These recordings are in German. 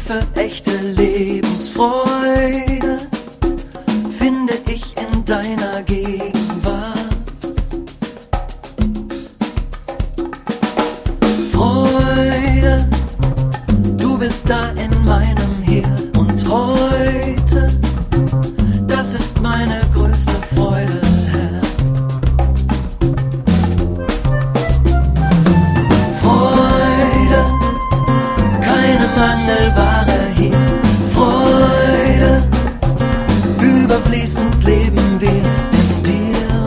tiefe, echte Lebensfreude finde ich in deiner Gegenwart. Freude, du bist da in meinem Hier und Heute. Das ist meine größte Freude, Herr. Freude, keine Mangelware hier. Freude, überfließend leben wir in dir.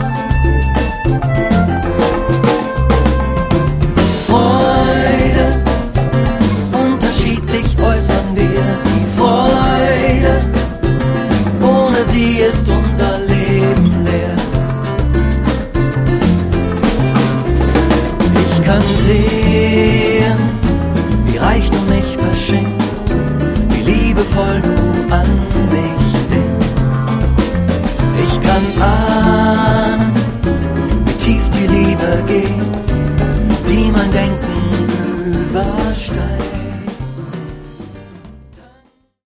Freude, unterschiedlich äußern wir sie. Freude, ohne sie ist unser Leben leer. Ich kann sehen, wie reich du mich beschenkst, wie liebevoll du an mich denkst. Ich kann ahnen, wie tief die Liebe geht,